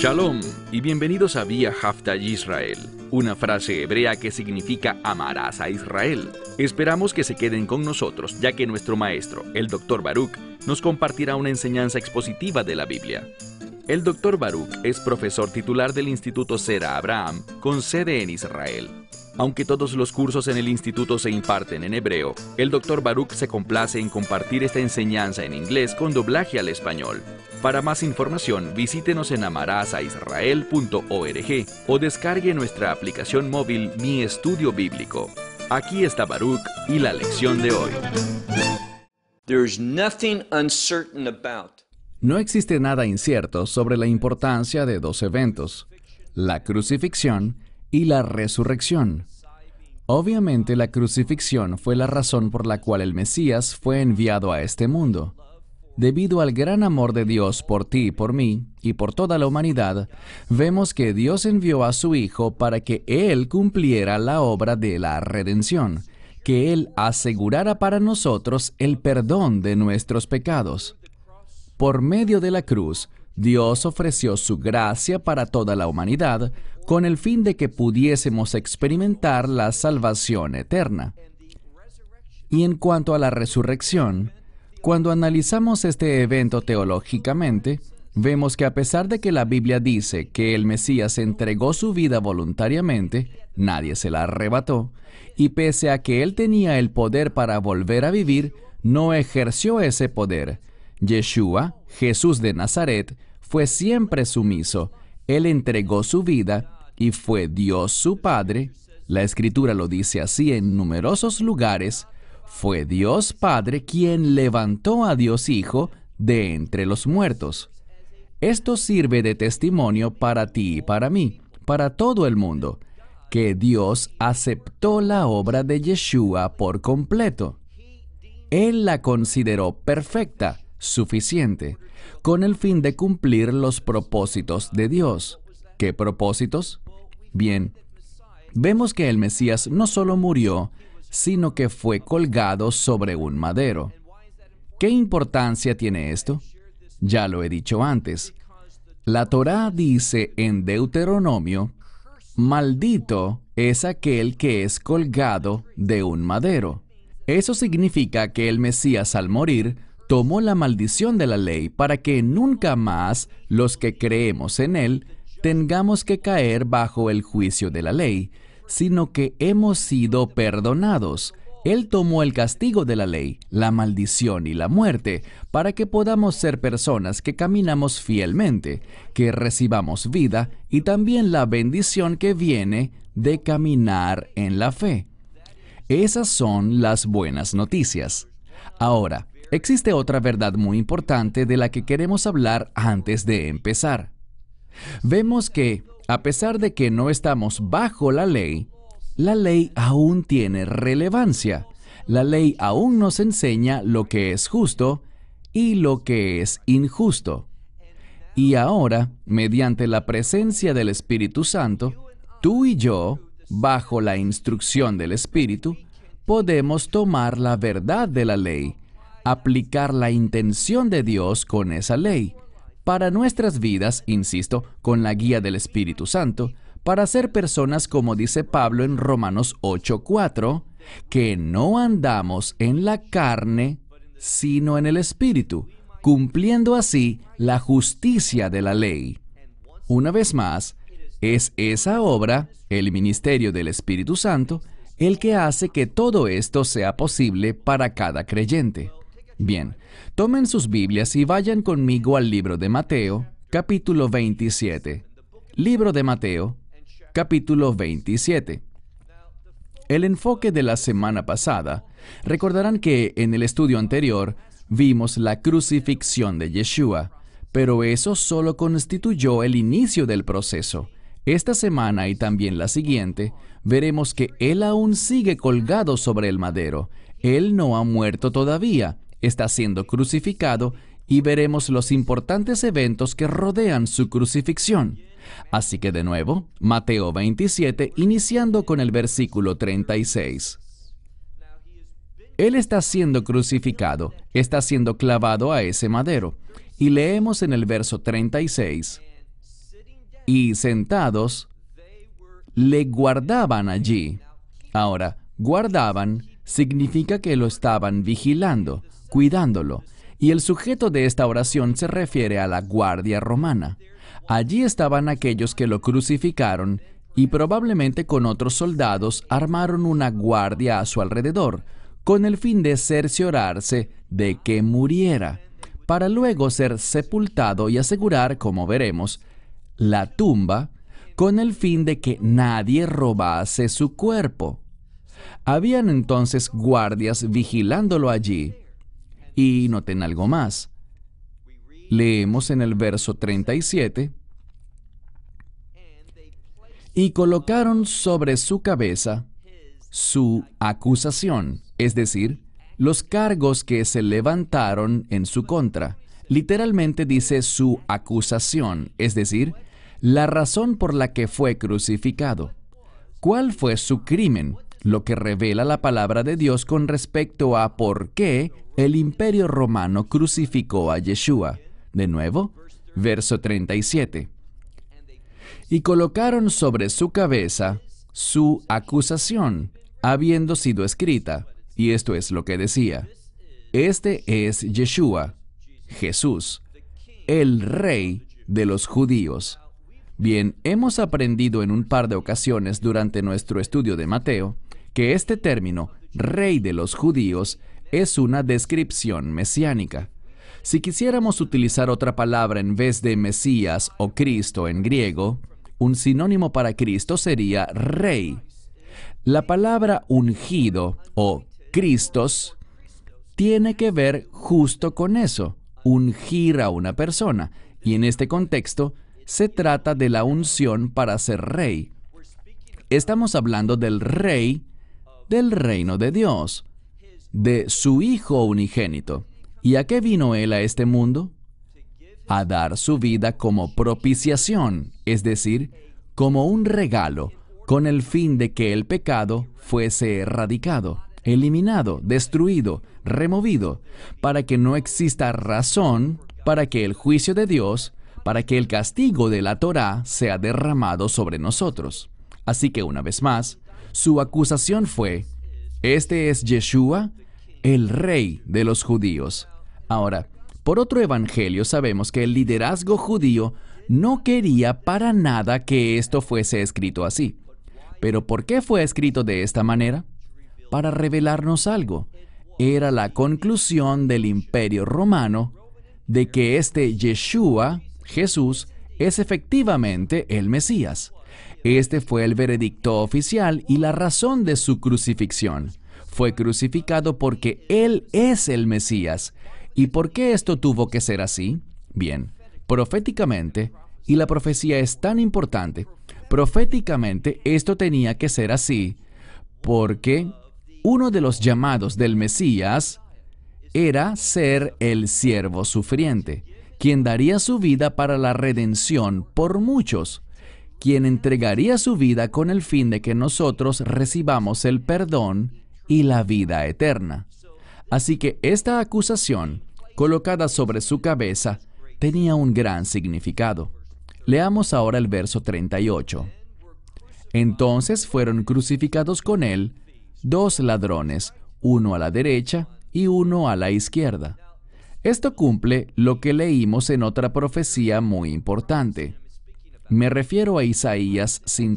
Shalom y bienvenidos a Vía Hafta Yisrael, una frase hebrea que significa amarás a Israel. Esperamos que se queden con nosotros, ya que nuestro maestro, el Dr. Baruch, nos compartirá una enseñanza expositiva de la Biblia. El Dr. Baruch es profesor titular del Instituto Sera Abraham, con sede en Israel. Aunque todos los cursos en el instituto se imparten en hebreo, el Dr. Baruch se complace en compartir esta enseñanza en inglés con doblaje al español. Para más información, visítenos en amarasaisrael.org o descargue nuestra aplicación móvil Mi Estudio Bíblico. Aquí está Baruch y la lección de hoy. No existe nada incierto sobre la importancia de dos eventos, la crucifixión y la resurrección. Obviamente, la crucifixión fue la razón por la cual el Mesías fue enviado a este mundo. Debido al gran amor de Dios por ti y por mí, y por toda la humanidad, vemos que Dios envió a su Hijo para que Él cumpliera la obra de la redención, que Él asegurara para nosotros el perdón de nuestros pecados. Por medio de la cruz, Dios ofreció su gracia para toda la humanidad, con el fin de que pudiésemos experimentar la salvación eterna. Y en cuanto a la resurrección, cuando analizamos este evento teológicamente, vemos que a pesar de que la Biblia dice que el Mesías entregó su vida voluntariamente, nadie se la arrebató, y pese a que él tenía el poder para volver a vivir, no ejerció ese poder. Yeshua, Jesús de Nazaret, fue siempre sumiso. Él entregó su vida y fue Dios su Padre. La Escritura lo dice así en numerosos lugares. Fue Dios Padre quien levantó a Dios Hijo de entre los muertos. Esto sirve de testimonio para ti y para mí, para todo el mundo, que Dios aceptó la obra de Yeshua por completo. Él la consideró perfecta, suficiente, con el fin de cumplir los propósitos de Dios. ¿Qué propósitos? Bien, vemos que el Mesías no solo murió, sino que fue colgado sobre un madero. ¿Qué importancia tiene esto? Ya lo he dicho antes. La Torá dice en Deuteronomio, «Maldito es aquel que es colgado de un madero». Eso significa que el Mesías al morir tomó la maldición de la ley para que nunca más los que creemos en él tengamos que caer bajo el juicio de la ley, sino que hemos sido perdonados. Él tomó el castigo de la ley, la maldición y la muerte, para que podamos ser personas que caminamos fielmente, que recibamos vida y también la bendición que viene de caminar en la fe. Esas son las buenas noticias. Ahora, existe otra verdad muy importante de la que queremos hablar antes de empezar. Vemos que, a pesar de que no estamos bajo la ley aún tiene relevancia. La ley aún nos enseña lo que es justo y lo que es injusto. Y ahora, mediante la presencia del Espíritu Santo, tú y yo, bajo la instrucción del Espíritu, podemos tomar la verdad de la ley, aplicar la intención de Dios con esa ley, para nuestras vidas, insisto, con la guía del Espíritu Santo, para ser personas como dice Pablo en Romanos 8:4, que no andamos en la carne, sino en el Espíritu, cumpliendo así la justicia de la ley. Una vez más, es esa obra, el ministerio del Espíritu Santo, el que hace que todo esto sea posible para cada creyente. Bien, tomen sus Biblias y vayan conmigo al libro de Mateo, capítulo 27. Libro de Mateo, capítulo 27. El enfoque de la semana pasada, recordarán que en el estudio anterior vimos la crucifixión de Yeshua, pero eso solo constituyó el inicio del proceso. Esta semana y también la siguiente, veremos que Él aún sigue colgado sobre el madero. Él no ha muerto todavía. Está siendo crucificado y veremos los importantes eventos que rodean su crucifixión. Así que de nuevo, Mateo 27, iniciando con el versículo 36. Él está siendo crucificado, está siendo clavado a ese madero. Y leemos en el verso 36. y sentados, le guardaban allí. Ahora, guardaban significa que lo estaban vigilando, cuidándolo. Y el sujeto de esta oración se refiere a la guardia romana. Allí estaban aquellos que lo crucificaron y probablemente con otros soldados armaron una guardia a su alrededor, con el fin de cerciorarse de que muriera, para luego ser sepultado y asegurar, como veremos, la tumba, con el fin de que nadie robase su cuerpo. Habían entonces guardias vigilándolo allí. Y noten algo más. Leemos en el verso 37, y colocaron sobre su cabeza su acusación, es decir, los cargos que se levantaron en su contra. Literalmente dice su acusación, es decir, la razón por la que fue crucificado. ¿Cuál fue su crimen? Lo que revela la palabra de Dios con respecto a por qué el Imperio Romano crucificó a Yeshua. De nuevo, verso 37. Y colocaron sobre su cabeza su acusación, habiendo sido escrita, y esto es lo que decía: este es Yeshua, Jesús, el Rey de los judíos. Bien, hemos aprendido en un par de ocasiones durante nuestro estudio de Mateo que este término, Rey de los judíos, es una descripción mesiánica. Si quisiéramos utilizar otra palabra en vez de Mesías o Cristo en griego, un sinónimo para Cristo sería Rey. La palabra ungido o Cristos tiene que ver justo con eso, ungir a una persona, y en este contexto se trata de la unción para ser rey. Estamos hablando del rey del reino de Dios, de su Hijo unigénito. ¿Y a qué vino Él a este mundo? A dar su vida como propiciación, es decir, como un regalo, con el fin de que el pecado fuese erradicado, eliminado, destruido, removido, para que no exista razón para que el juicio de Dios, para que el castigo de la Torá sea derramado sobre nosotros. Así que una vez más, su acusación fue: este es Yeshua, el Rey de los judíos. Ahora, por otro evangelio sabemos que el liderazgo judío no quería para nada que esto fuese escrito así. ¿Pero por qué fue escrito de esta manera? Para revelarnos algo. Era la conclusión del Imperio Romano de que este Yeshua, Jesús, es efectivamente el Mesías. Este fue el veredicto oficial y la razón de su crucifixión. Fue crucificado porque Él es el Mesías. ¿Y por qué esto tuvo que ser así? Bien, proféticamente, y la profecía es tan importante, proféticamente esto tenía que ser así, porque uno de los llamados del Mesías era ser el siervo sufriente, quien daría su vida para la redención por muchos, quien entregaría su vida con el fin de que nosotros recibamos el perdón y la vida eterna. Así que esta acusación, colocada sobre su cabeza, tenía un gran significado. Leamos ahora el verso 38. Entonces fueron crucificados con él 2 ladrones, uno a la derecha y uno a la izquierda. Esto cumple lo que leímos en otra profecía muy importante. Me refiero a Isaías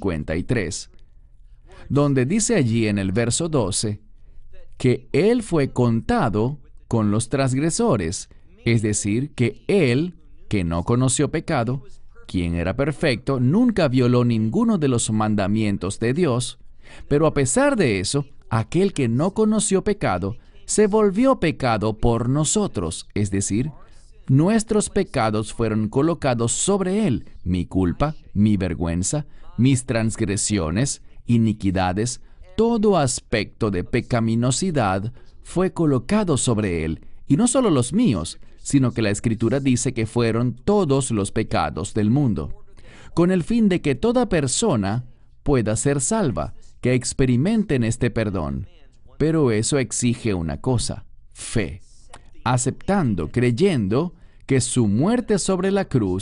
53, donde dice allí en el verso 12 que Él fue contado con los transgresores, es decir, que Él, que no conoció pecado, quien era perfecto, nunca violó ninguno de los mandamientos de Dios, pero a pesar de eso, aquel que no conoció pecado, se volvió pecado por nosotros, es decir, nuestros pecados fueron colocados sobre Él, mi culpa, mi vergüenza, mis transgresiones, iniquidades, todo aspecto de pecaminosidad fue colocado sobre Él, y no solo los míos, sino que la Escritura dice que fueron todos los pecados del mundo, con el fin de que toda persona pueda ser salva, que experimenten este perdón. Pero eso exige una cosa: fe, aceptando, creyendo que su muerte sobre la cruz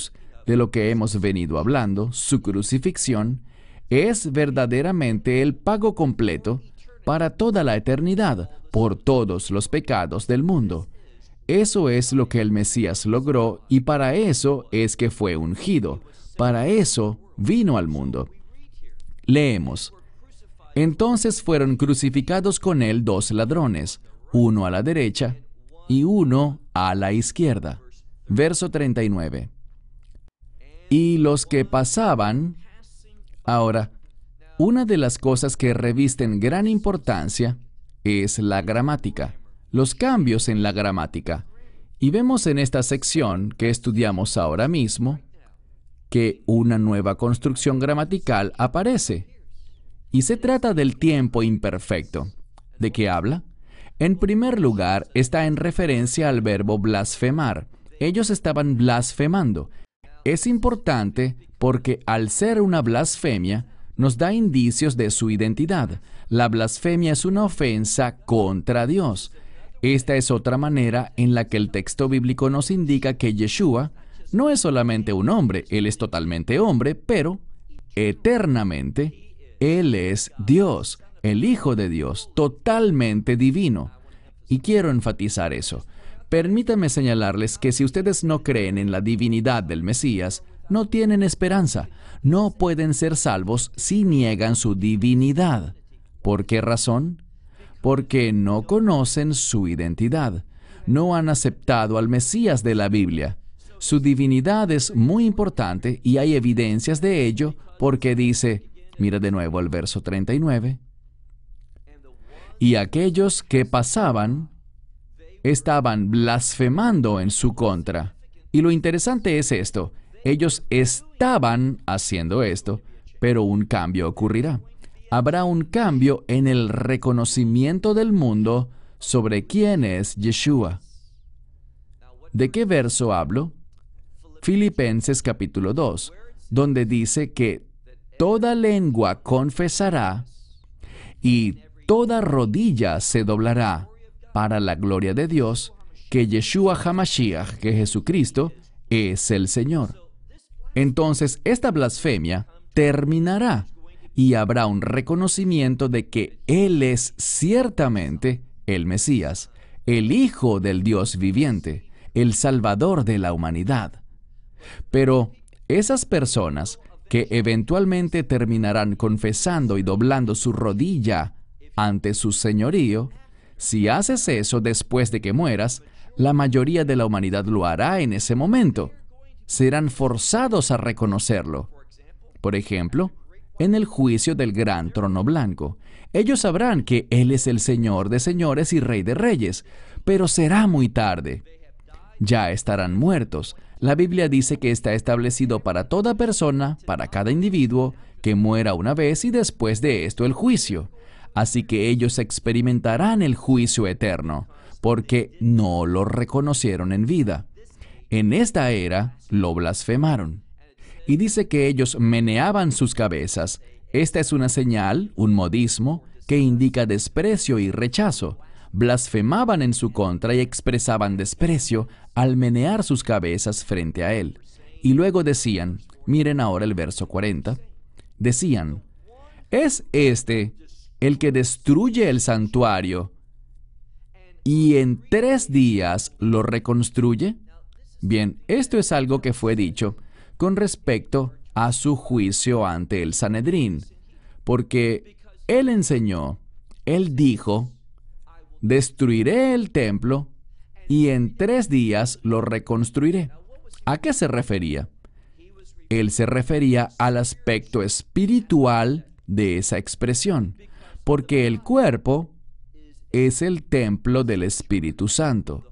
de lo que hemos venido hablando, su crucifixión, es verdaderamente el pago completo para toda la eternidad por todos los pecados del mundo. Eso es lo que el Mesías logró y para eso es que fue ungido. Para eso vino al mundo. Leemos. Entonces fueron crucificados con él 2 ladrones, uno a la derecha y uno a la izquierda. Verso 39. Y los que pasaban... Ahora, una de las cosas que revisten gran importancia es la gramática, los cambios en la gramática. Y vemos en esta sección que estudiamos ahora mismo que una nueva construcción gramatical aparece. Y se trata del tiempo imperfecto. ¿De qué habla? En primer lugar, está en referencia al verbo blasfemar. Ellos estaban blasfemando. Es importante porque al ser una blasfemia, nos da indicios de su identidad. La blasfemia es una ofensa contra Dios. Esta es otra manera en la que el texto bíblico nos indica que Yeshua no es solamente un hombre, Él es totalmente hombre, pero eternamente Él es Dios, el Hijo de Dios, totalmente divino. Y quiero enfatizar eso. Permítanme señalarles que si ustedes no creen en la divinidad del Mesías, no tienen esperanza. No pueden ser salvos si niegan su divinidad. ¿Por qué razón? Porque no conocen su identidad. No han aceptado al Mesías de la Biblia. Su divinidad es muy importante y hay evidencias de ello porque dice, mira de nuevo el verso 39, y aquellos que pasaban estaban blasfemando en su contra. Y lo interesante es esto, ellos estaban haciendo esto, pero un cambio ocurrirá. Habrá un cambio en el reconocimiento del mundo sobre quién es Yeshua. ¿De qué verso hablo? Filipenses capítulo 2, donde dice que toda lengua confesará y toda rodilla se doblará para la gloria de Dios, que Yeshua HaMashiach, que Jesucristo, es el Señor. Entonces, esta blasfemia terminará y habrá un reconocimiento de que Él es ciertamente el Mesías, el Hijo del Dios viviente, el Salvador de la humanidad. Pero esas personas que eventualmente terminarán confesando y doblando su rodilla ante su señorío, si haces eso después de que mueras, la mayoría de la humanidad lo hará en ese momento. Serán forzados a reconocerlo. Por ejemplo, en el juicio del gran trono blanco, ellos sabrán que Él es el Señor de señores y Rey de reyes, pero será muy tarde. Ya estarán muertos. La Biblia dice que está establecido para toda persona, para cada individuo, que muera una vez y después de esto el juicio. Así que ellos experimentarán el juicio eterno, porque no lo reconocieron en vida. En esta era lo blasfemaron. Y dice que ellos meneaban sus cabezas. Esta es una señal, un modismo, que indica desprecio y rechazo. Blasfemaban en su contra y expresaban desprecio al menear sus cabezas frente a Él. Y luego decían, miren ahora el verso 40, decían, ¿es este el que destruye el santuario y en 3 días lo reconstruye? Bien, esto es algo que fue dicho con respecto a su juicio ante el Sanedrín, porque Él enseñó, Él dijo, destruiré el templo y en 3 días lo reconstruiré. ¿A qué se refería? Él se refería al aspecto espiritual de esa expresión, porque el cuerpo es el templo del Espíritu Santo.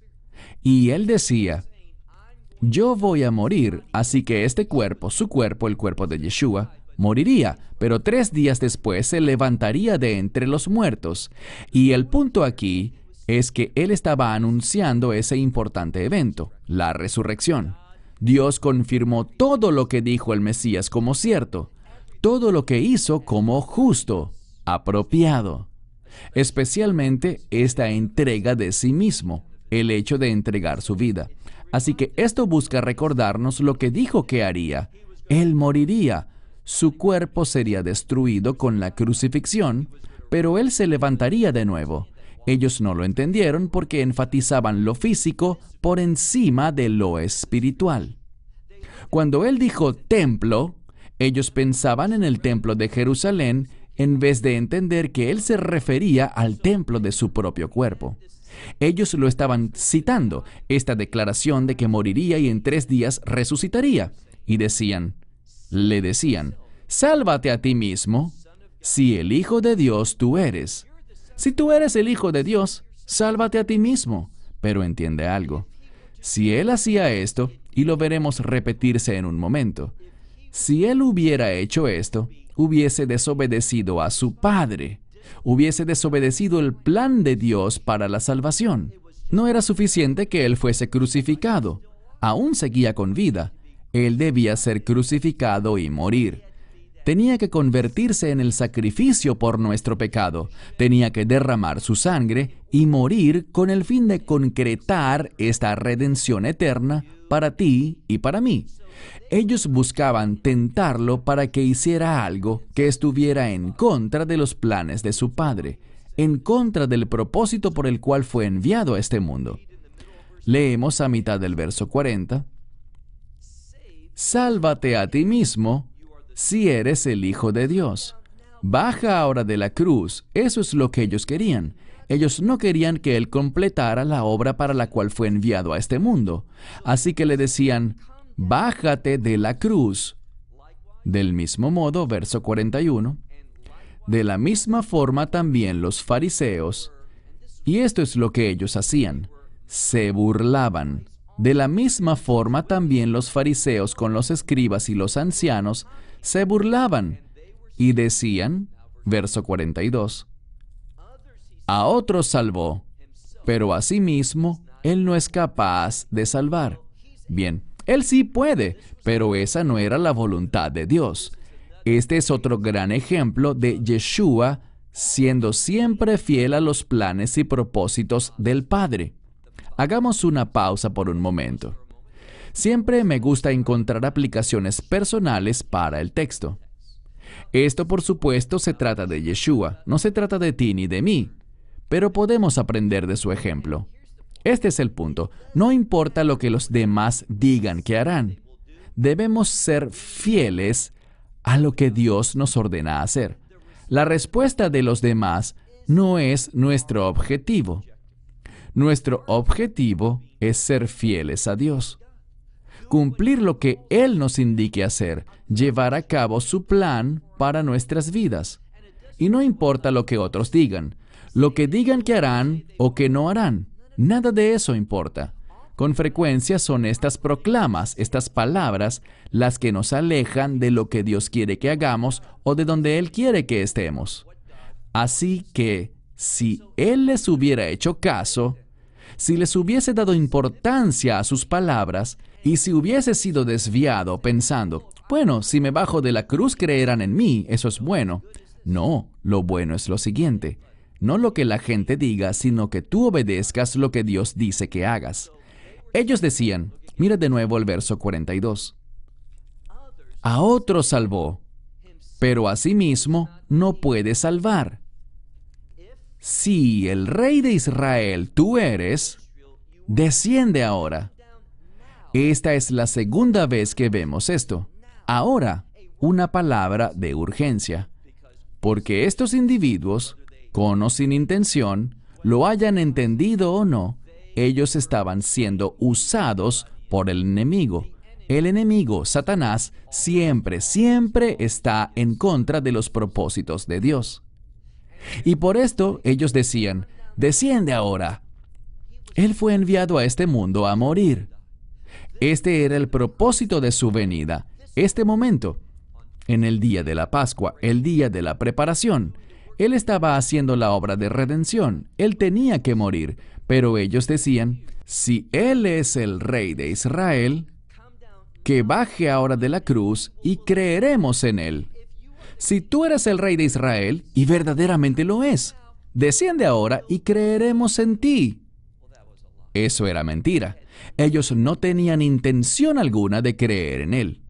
Y Él decía, yo voy a morir, así que este cuerpo, su cuerpo, el cuerpo de Yeshua, moriría, pero 3 días después se levantaría de entre los muertos. Y el punto aquí es que Él estaba anunciando ese importante evento, la resurrección. Dios confirmó todo lo que dijo el Mesías como cierto, todo lo que hizo como justo, apropiado. Especialmente esta entrega de sí mismo, el hecho de entregar su vida. Así que esto busca recordarnos lo que dijo que haría. Él moriría. Su cuerpo sería destruido con la crucifixión, pero Él se levantaría de nuevo. Ellos no lo entendieron porque enfatizaban lo físico por encima de lo espiritual. Cuando Él dijo templo, ellos pensaban en el templo de Jerusalén en vez de entender que Él se refería al templo de su propio cuerpo. Ellos lo estaban citando, esta declaración de que moriría y en 3 días resucitaría. Y le decían, sálvate a ti mismo, si el Hijo de Dios tú eres. Si tú eres el Hijo de Dios, sálvate a ti mismo. Pero entiende algo. Si Él hacía esto, y lo veremos repetirse en un momento, si Él hubiera hecho esto, hubiese desobedecido a su Padre. Hubiese desobedecido el plan de Dios para la salvación. No era suficiente que Él fuese crucificado. Aún seguía con vida. Él debía ser crucificado y morir. Tenía que convertirse en el sacrificio por nuestro pecado. Tenía que derramar su sangre y morir con el fin de concretar esta redención eterna para ti y para mí. Ellos buscaban tentarlo para que hiciera algo que estuviera en contra de los planes de su Padre, en contra del propósito por el cual fue enviado a este mundo. Leemos a mitad del verso 40. Sálvate a ti mismo, si eres el Hijo de Dios. Baja ahora de la cruz. Eso es lo que ellos querían. Ellos no querían que Él completara la obra para la cual fue enviado a este mundo. Así que le decían, bájate de la cruz. Del mismo modo, verso 41, de la misma forma también los fariseos, y esto es lo que ellos hacían, se burlaban. De la misma forma también los fariseos con los escribas y los ancianos se burlaban y decían, verso 42, a otros salvó, pero a sí mismo Él no es capaz de salvar. Bien, Él sí puede, pero esa no era la voluntad de Dios. Este es otro gran ejemplo de Yeshua siendo siempre fiel a los planes y propósitos del Padre. Hagamos una pausa por un momento. Siempre me gusta encontrar aplicaciones personales para el texto. Esto, por supuesto, se trata de Yeshua, no se trata de ti ni de mí, pero podemos aprender de su ejemplo. Este es el punto. No importa lo que los demás digan que harán. Debemos ser fieles a lo que Dios nos ordena hacer. La respuesta de los demás no es nuestro objetivo. Nuestro objetivo es ser fieles a Dios. Cumplir lo que Él nos indique hacer, llevar a cabo su plan para nuestras vidas. Y no importa lo que otros digan, lo que digan que harán o que no harán, nada de eso importa. Con frecuencia son estas proclamas, estas palabras, las que nos alejan de lo que Dios quiere que hagamos o de donde Él quiere que estemos. Así que, si Él les hubiera hecho caso, si les hubiese dado importancia a sus palabras, y si hubiese sido desviado pensando, bueno, si me bajo de la cruz creerán en mí, eso es bueno. No, lo bueno es lo siguiente. No lo que la gente diga, sino que tú obedezcas lo que Dios dice que hagas. Ellos decían, mira de nuevo el verso 42. A otros salvó, pero a sí mismo no puede salvar. Si el Rey de Israel tú eres, desciende ahora. Esta es la segunda vez que vemos esto. Ahora, una palabra de urgencia. Porque estos individuos, con o sin intención, lo hayan entendido o no, ellos estaban siendo usados por el enemigo. El enemigo, Satanás, siempre está en contra de los propósitos de Dios. Y por esto ellos decían, desciende ahora. Él fue enviado a este mundo a morir. Este era el propósito de su venida, este momento. En el día de la Pascua, el día de la preparación, Él estaba haciendo la obra de redención. Él tenía que morir, pero ellos decían, si Él es el Rey de Israel, que baje ahora de la cruz y creeremos en Él. Si tú eres el Rey de Israel, y verdaderamente lo es, desciende ahora y creeremos en ti. Eso era mentira. Ellos no tenían intención alguna de creer en Él.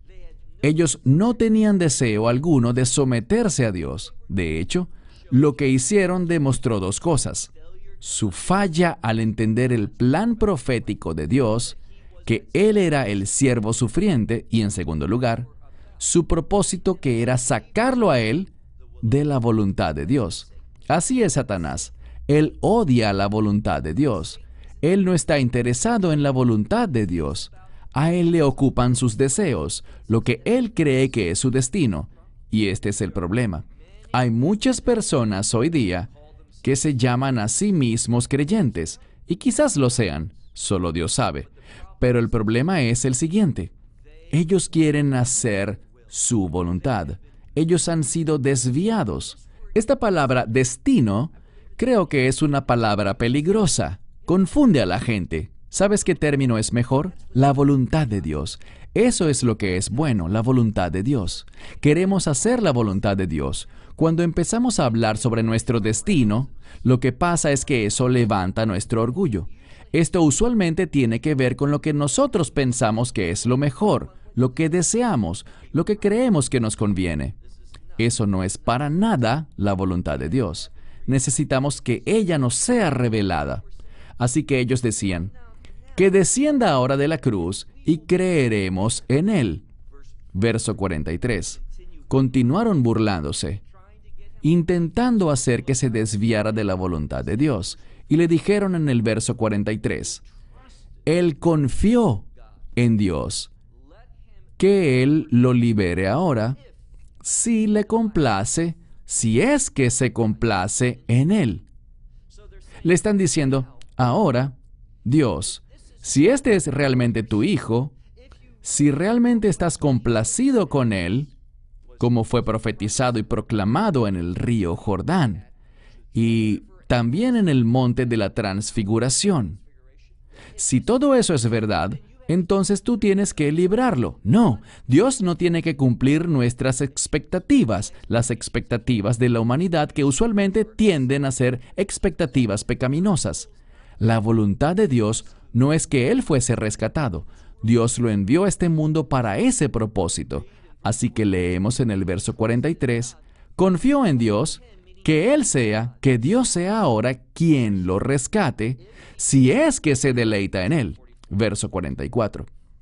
Ellos no tenían deseo alguno de someterse a Dios. De hecho, lo que hicieron demostró dos cosas: su falla al entender el plan profético de Dios, que Él era el siervo sufriente, y en segundo lugar, su propósito, que era sacarlo a Él de la voluntad de Dios. Así es Satanás. Él odia la voluntad de Dios. Él no está interesado en la voluntad de Dios. A Él le ocupan sus deseos, lo que Él cree que es su destino. Y este es el problema. Hay muchas personas hoy día que se llaman a sí mismos creyentes, y quizás lo sean, solo Dios sabe. Pero el problema es el siguiente: ellos quieren hacer su voluntad. Ellos han sido desviados. Esta palabra destino creo que es una palabra peligrosa. Confunde a la gente. ¿Sabes qué término es mejor? La voluntad de Dios. Eso es lo que es bueno, la voluntad de Dios. Queremos hacer la voluntad de Dios. Cuando empezamos a hablar sobre nuestro destino, lo que pasa es que eso levanta nuestro orgullo. Esto usualmente tiene que ver con lo que nosotros pensamos que es lo mejor, lo que deseamos, lo que creemos que nos conviene. Eso no es para nada la voluntad de Dios. Necesitamos que ella nos sea revelada. Así que ellos decían: que descienda ahora de la cruz y creeremos en Él. Verso 43. Continuaron burlándose, intentando hacer que se desviara de la voluntad de Dios. Y le dijeron en el verso 43, Él confió en Dios, que Él lo libere ahora, si le complace, si es que se complace en Él. Le están diciendo: ahora, Dios, si este es realmente tu Hijo, si realmente estás complacido con Él, como fue profetizado y proclamado en el río Jordán, y también en el monte de la transfiguración. Si todo eso es verdad, entonces tú tienes que librarlo. No, Dios no tiene que cumplir nuestras expectativas, las expectativas de la humanidad, que usualmente tienden a ser expectativas pecaminosas. La voluntad de Dios no es que Él fuese rescatado. Dios lo envió a este mundo para ese propósito. Así que leemos en el verso 43, confió en Dios, que Dios sea ahora quien lo rescate, si es que se deleita en Él. Verso 44.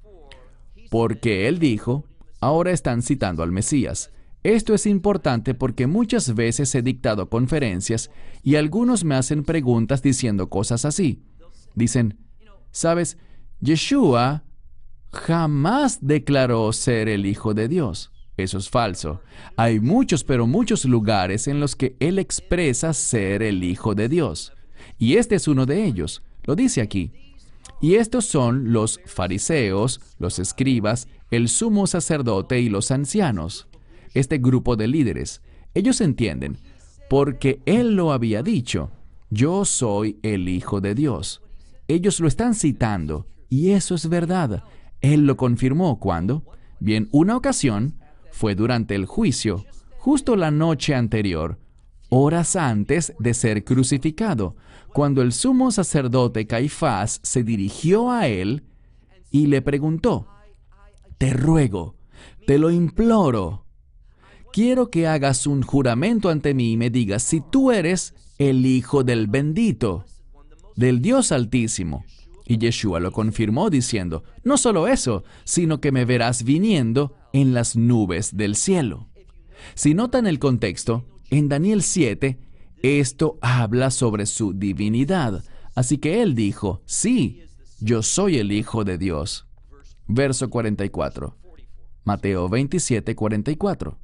Porque Él dijo, ahora están citando al Mesías. Esto es importante porque muchas veces he dictado conferencias y algunos me hacen preguntas diciendo cosas así. Dicen, ¿sabes? Yeshua jamás declaró ser el Hijo de Dios. Eso es falso. Hay muchos, pero muchos lugares en los que Él expresa ser el Hijo de Dios. Y este es uno de ellos. Lo dice aquí. Y estos son los fariseos, los escribas, el sumo sacerdote y los ancianos. Este grupo de líderes. Ellos entienden, porque Él lo había dicho, yo soy el Hijo de Dios. Ellos lo están citando, y eso es verdad. Él lo confirmó, ¿cuándo? Bien, una ocasión fue durante el juicio, justo la noche anterior, horas antes de ser crucificado, cuando el sumo sacerdote Caifás se dirigió a Él y le preguntó, te ruego, te lo imploro, quiero que hagas un juramento ante mí y me digas si tú eres el Hijo del bendito, del Dios Altísimo. Y Yeshua lo confirmó diciendo, no solo eso, sino que me verás viniendo en las nubes del cielo. Si notan el contexto, en Daniel 7, esto habla sobre su divinidad. Así que Él dijo, sí, yo soy el Hijo de Dios. Verso 44. Mateo 27, 44.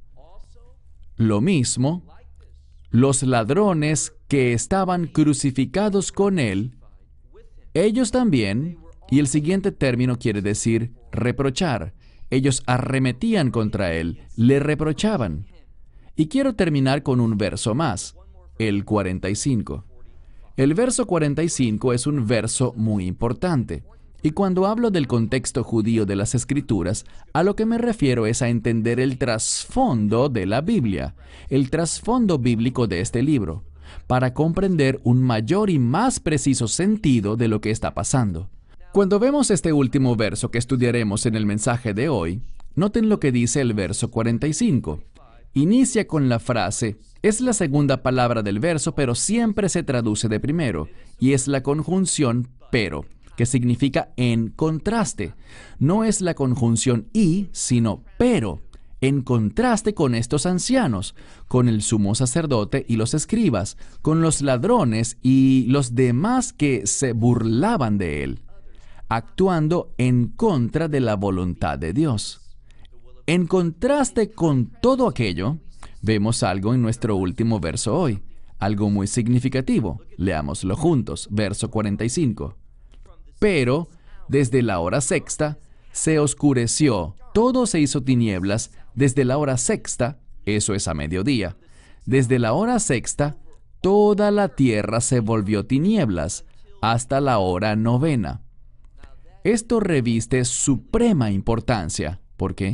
Lo mismo, los ladrones que estaban crucificados con Él, ellos también, y el siguiente término quiere decir reprochar. Ellos arremetían contra Él, le reprochaban. Y quiero terminar con un verso más, el 45. El verso 45 es un verso muy importante. Y cuando hablo del contexto judío de las Escrituras, a lo que me refiero es a entender el trasfondo de la Biblia, el trasfondo bíblico de este libro. para comprender un mayor y más preciso sentido de lo que está pasando. Cuando vemos este último verso que estudiaremos en el mensaje de hoy, noten lo que dice el verso 45. Inicia con la frase, es la segunda palabra del verso, pero siempre se traduce de primero, y es la conjunción pero, que significa en contraste. No es la conjunción y, sino pero, en contraste con estos ancianos, con el sumo sacerdote y los escribas, con los ladrones y los demás que se burlaban de él, actuando en contra de la voluntad de Dios. En contraste con todo aquello, vemos algo en nuestro último verso hoy, algo muy significativo. Leámoslo juntos, verso 45. Pero, desde la hora sexta, se oscureció, todo se hizo tinieblas, desde la hora sexta, eso es a mediodía, desde la hora sexta, toda la tierra se volvió tinieblas, hasta la hora novena. Esto reviste suprema importancia. ¿Por qué?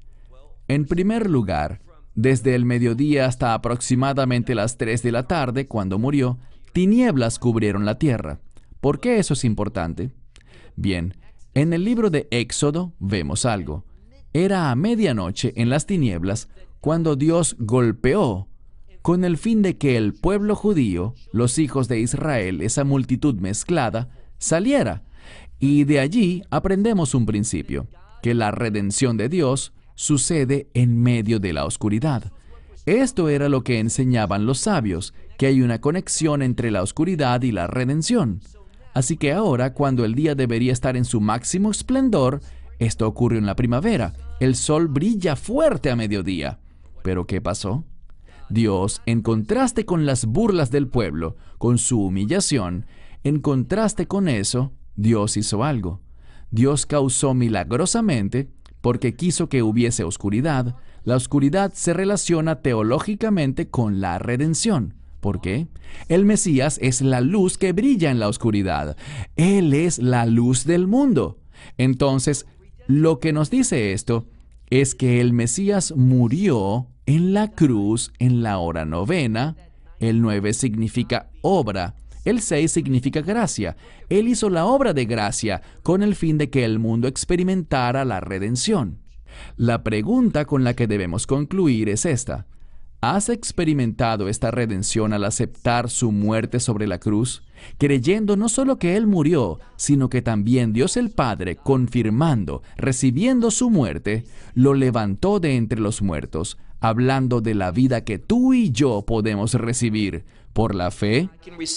En primer lugar, desde el mediodía hasta aproximadamente las 3 de la tarde, cuando murió, tinieblas cubrieron la tierra. ¿Por qué eso es importante? Bien, en el libro de Éxodo vemos algo. Era a medianoche en las tinieblas cuando Dios golpeó con el fin de que el pueblo judío, los hijos de Israel, esa multitud mezclada, saliera. Y de allí aprendemos un principio, que la redención de Dios sucede en medio de la oscuridad. Esto era lo que enseñaban los sabios, que hay una conexión entre la oscuridad y la redención. Así que ahora, cuando el día debería estar en su máximo esplendor, esto ocurrió en la primavera. El sol brilla fuerte a mediodía. ¿Pero qué pasó? Dios, en contraste con las burlas del pueblo, con su humillación, en contraste con eso, Dios hizo algo. Dios causó milagrosamente, porque quiso que hubiese oscuridad. La oscuridad se relaciona teológicamente con la redención. ¿Por qué? El Mesías es la luz que brilla en la oscuridad. Él es la luz del mundo. Entonces, lo que nos dice esto es que el Mesías murió en la cruz en la hora novena. El 9 significa obra. El 6 significa gracia. Él hizo la obra de gracia con el fin de que el mundo experimentara la redención. La pregunta con la que debemos concluir es esta. ¿Has experimentado esta redención al aceptar su muerte sobre la cruz, creyendo no solo que Él murió, sino que también Dios el Padre, confirmando, recibiendo su muerte, lo levantó de entre los muertos, hablando de la vida que tú y yo podemos recibir por la fe?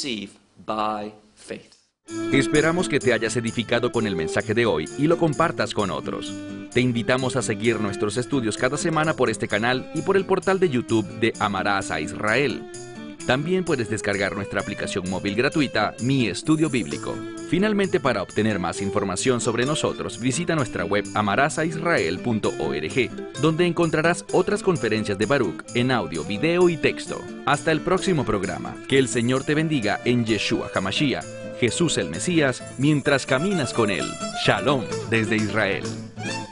Esperamos que te hayas edificado con el mensaje de hoy y lo compartas con otros. Te invitamos a seguir nuestros estudios cada semana por este canal y por el portal de YouTube de Amarás a Israel. También puedes descargar nuestra aplicación móvil gratuita, Mi Estudio Bíblico. Finalmente, para obtener más información sobre nosotros, visita nuestra web amarasaisrael.org, donde encontrarás otras conferencias de Baruch en audio, video y texto. Hasta el próximo programa. Que el Señor te bendiga en Yeshua HaMashiach, Jesús el Mesías, mientras caminas con Él. Shalom desde Israel.